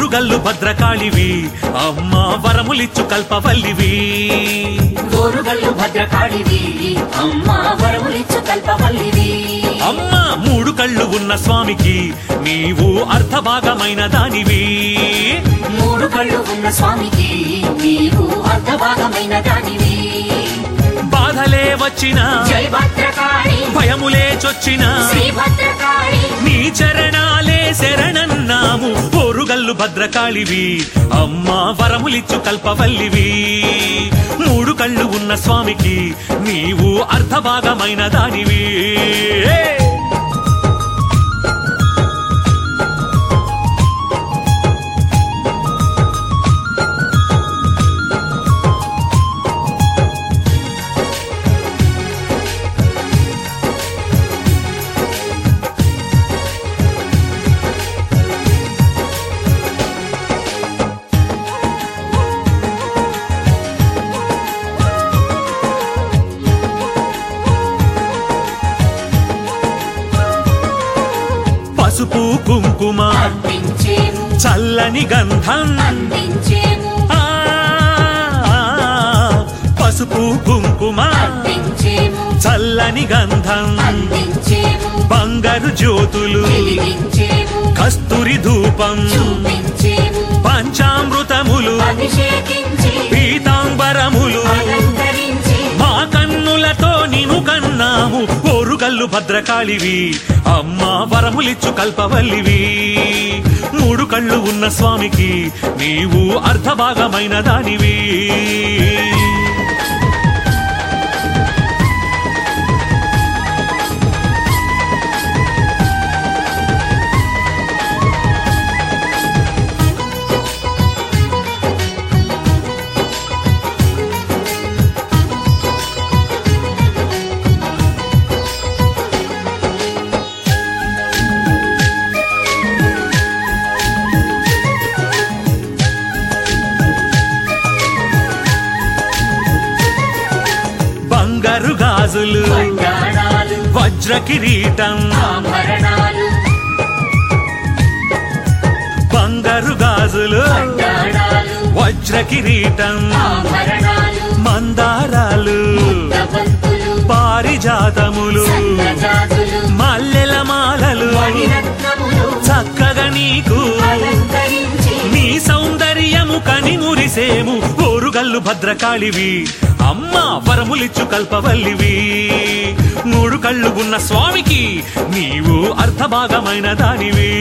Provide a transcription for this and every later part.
ఓరుగల్లు భద్రకాళివి అమ్మా వరములిచ్చు కల్పవల్లివి ఓరుగల్లు భద్రకాళివి అమ్మా వరములిచ్చు కల్పవల్లివి అమ్మా మూడు కళ్ళు ఉన్న స్వామికి నీవు అర్ధభాగమైన దానివి మూడు కళ్ళు ఉన్న స్వామికి నీవు అర్ధభాగమైన దానివి బాధలే వచ్చినా జై భద్రకాళి భయములే చొచ్చినా శ్రీ భద్రకాళి నీ చరణాలే శరణన్నాము ఓరుగల్లు భద్రకాళివి అమ్మా వరములిచ్చు కల్పవల్లివి మూడు కళ్ళు ఉన్న స్వామికి నీవు అర్ధభాగమైన దానివి పసుపు కుంకుమ అర్పించేము చల్లని గంధం అందించేము పసుపు కుంకుమ అర్పించేము చల్లని గంధం అందించేము బంగారు జ్యోతులు వెలిగించేము కస్తూరి ధూపం చూపించేము పంచామృతములు అభిషేకించి పీతాంబరములు అలంకరించి మా కన్నులతో నిను కన్నాము ఓరుగల్లు భద్రకాళివి అమ్మా వరములిచ్చు కల్పవల్లివి మూడు కళ్ళు ఉన్న స్వామికి నీవు అర్ధభాగమైన దానివి బంగారు గాజులు బంగారాలు వజ్ర కిరీటం ఆభరణాలు బంగారు గాజులు బంగారాలు వజ్ర కిరీటం ఆభరణాలు మందారాలు ముద్దబంతులు పారిజాతములు సన్నజాజులు మల్లెల మాలలు మణిరత్నములు చక్కగా నీకు అలంకరించి నీ సౌందర్యము కని మురిసేము ఓరుగల్లు భద్రకాళివి అమ్మా వరములిచ్చు కల్పవల్లివి మూడు కళ్ళు ఉన్న స్వామికి నీవు అర్ధభాగమైన దానివి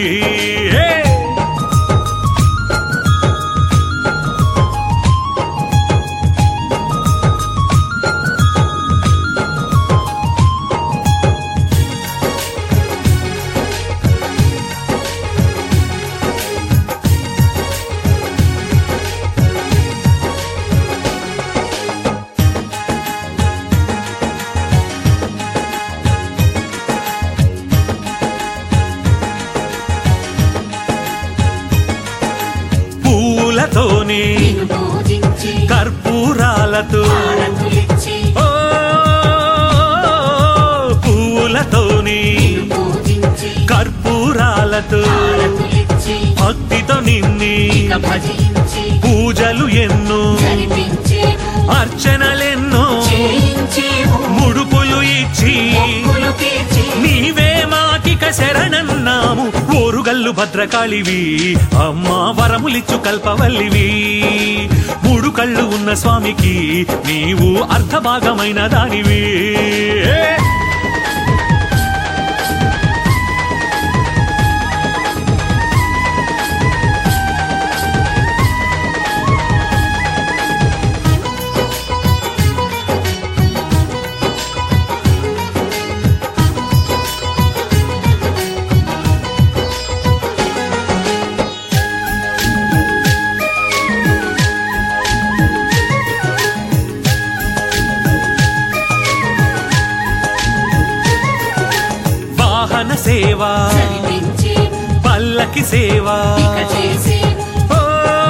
పూలతోనే నిన్ను పూజించి కర్పూరాలతో హారతులిచ్చి ఓ పూలతోనే నిన్ను పూజించి కర్పూరాలతో హారతులిచ్చి భక్తితో నిన్ని ఇక భజించి పూజలు ఎన్నో జరిపించేము అర్చనలెన్నో చేయించేము ముడుపులు ఇచ్చి మొక్కులు తీర్చి నీవే మాకిక శరణన్నాము ఓరుగల్లు భద్రకాళివి అమ్మా వరములిచ్చు కల్పవల్లివి మూడు కళ్ళు ఉన్న స్వామికి నీవు అర్ధభాగమైన దానివి సేవా పల్లకి సేవా ఓ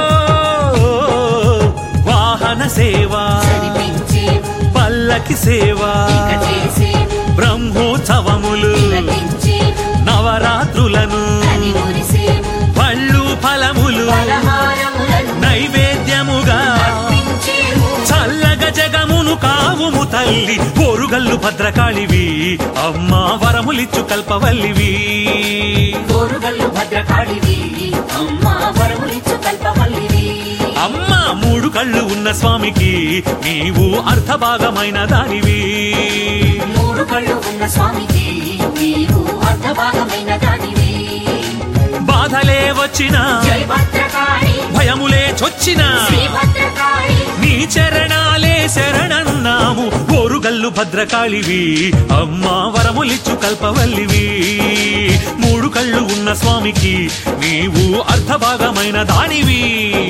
వాహన సేవా పల్లకి సేవా బ్రహ్మోత్సవములు నవరాత్రులను పళ్ళు ఫలములు నవ్వుము తల్లి ఓరుగల్లు భద్రకాళివి అమ్మా వరములిచ్చు కల్పవల్లివి కోరుగల్లు భద్రకాళివి అమ్మా వరములిచ్చు కల్పవల్లివి అమ్మా మూడు కళ్ళు ఉన్న స్వామికి నీవు అర్ధభాగమైన దానివి మూడు కళ్ళు ఉన్న స్వామికి నీవు అర్ధభాగమైన దానివి బాధలే వచ్చినా జై భద్రకాళి భయములే చొచ్చినా శ్రీ భద్రకాళి నీ చరణాలే శరణన్నాము ఓరుగల్లు భద్రకాళివి అమ్మా వరములిచ్చు కల్పవల్లివి మూడు కళ్ళు ఉన్న స్వామికి నీవు అర్ధభాగమైన దానివి